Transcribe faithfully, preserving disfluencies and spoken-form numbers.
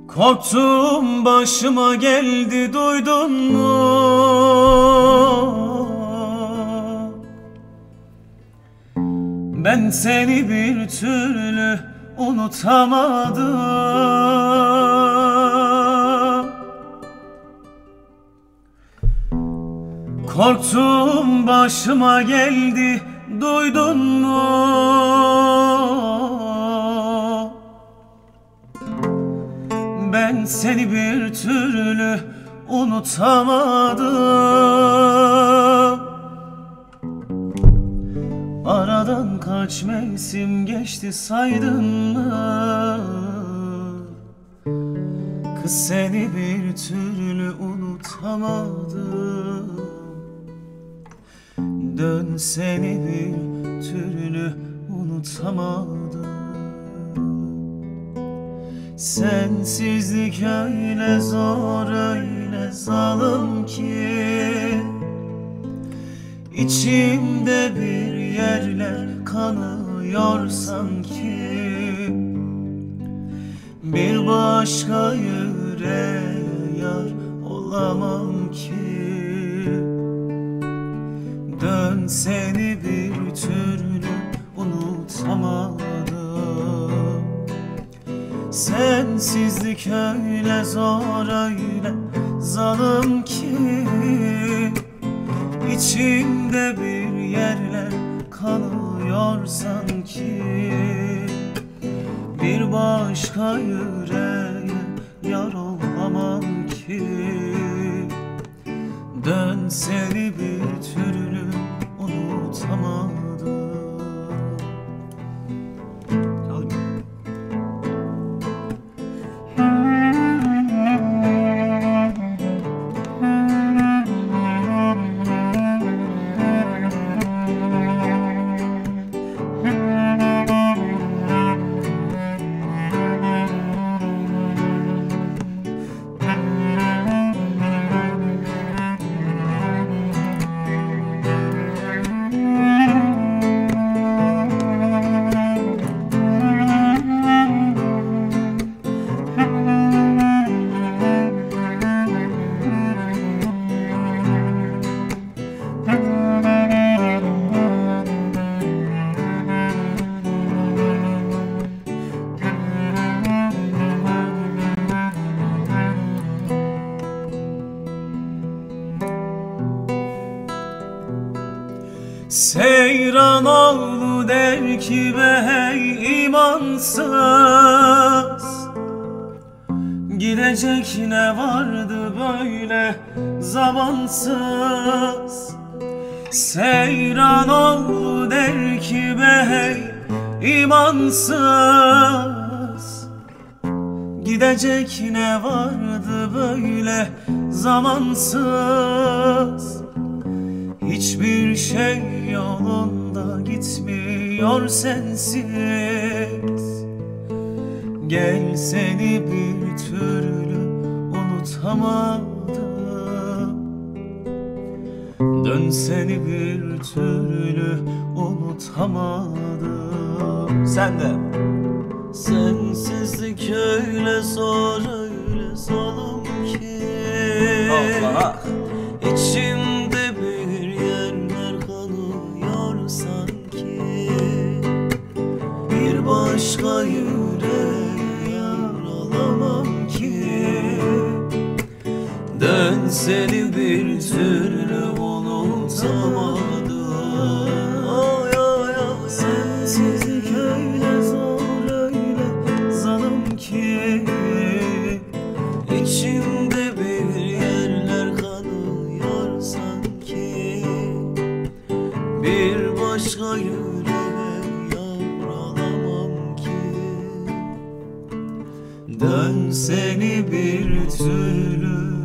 Korktum başıma geldi, duydun mu? Ben seni bir türlü unutamadım. Korktum başıma geldi, duydun mu? Ben seni bir türlü unutamadım. Aradan kaç mevsim geçti saydın mı? Kız seni bir türlü unutamadım. Dön seni bir türlü unutamadım. Sensizlik öyle zor, öyle zalim ki İçimde bir yerler kanıyor sanki. Bir başka yüreğe yar olamam ki. Dön seni bir türlü unutamadım. Sensizlik öyle zor, öyle zalim ki İçimde bir yerler kanıyor sanki. Bir başka yüreğe yar olamam ki. Dön seni bir türlü unutamadım. Seyran oğlu der ki be hey imansız, gidecek ne vardı böyle zamansız. Seyran oğlu der ki be hey imansız, gidecek ne vardı böyle zamansız. Hiçbir şey yolunda gitmiyor sensiz. Gel seni bir türlü unutamadım. Dön seni bir türlü unutamadım. Sen de. Sensizlik öyle zor, öyle zalim ki Allah. İçimde bir yerler kanıyor sanki. Bir başka yüreğe yar olamam ki. Dön seni bir türlü unutamadım. Oy oy oy. Sensizlik öyle zor, öyle zalim ki İçimde bir yerler kanıyor sanki. Bir başka yüreğe yar olamam ki. Dön seni bir türlü